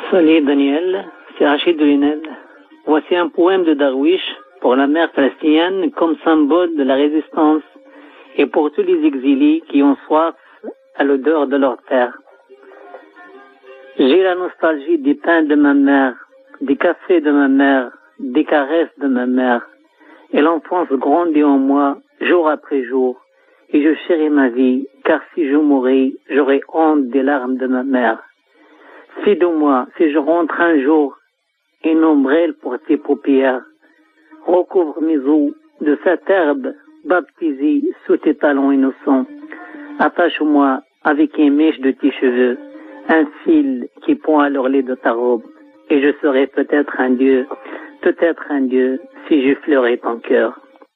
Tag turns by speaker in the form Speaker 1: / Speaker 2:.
Speaker 1: Salut Daniel, c'est Rachid Delinel. Voici un poème de Darwish pour la mère palestinienne comme symbole de la résistance et pour tous les exilés qui ont soif à l'odeur de leur terre. J'ai la nostalgie des pains de ma mère, des cafés de ma mère, des caresses de ma mère. Et l'enfance grandit en moi jour après jour. Et je chéris ma vie, car si je mourais, j'aurais honte des larmes de ma mère. Fais de moi, si je rentre un jour, une ombrelle pour tes paupières. Recouvre mes os de cette herbe baptisée sous tes talons innocents. Attache-moi avec une mèche de tes cheveux, un fil qui pend à l'oreille de ta robe. Et je serai peut-être un dieu, si j'effleurais ton cœur.